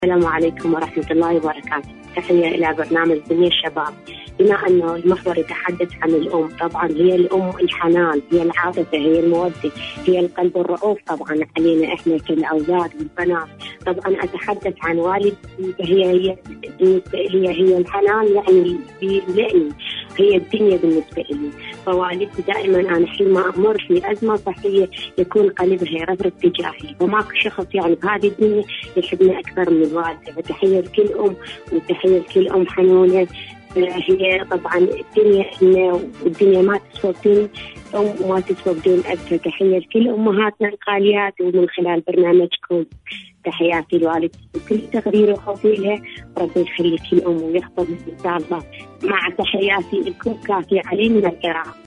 السلام عليكم ورحمة الله وبركاته. تحية إلى برنامج دنيا الشباب. بما أنه المحور يتحدث عن الأم، طبعا هي الأم الحنان، هي العاطفة، هي المودة، هي القلب الرؤوف طبعا علينا إحنا كالأولاد والبنات. طبعا أتحدث عن والد، هي هي الحنان، يعني بيملئني، هي الدنيا بالنسبة لي. فوالدتي دائما أنا حين ما أمر في أزمة صحية يكون قلبها يرفرف تجاهي، وماكو شخص يعني بهذه الدنيا يحبني أكثر من والدتي. فتحية لكل أم، وتحية لكل أم حنونة. هي طبعا الدنيا والدنيا ما تسوى بدون أم وما تسوى بدون أب. تحية لكل أمهاتنا الغاليات، ومن خلال برنامجكم تحياتي لوالدتي وكل تقدير وخوفي لها. ربي يخلي كل أم ويحفظ إن شاء الله. مع تحياتي لكم كافي علي من القراءة.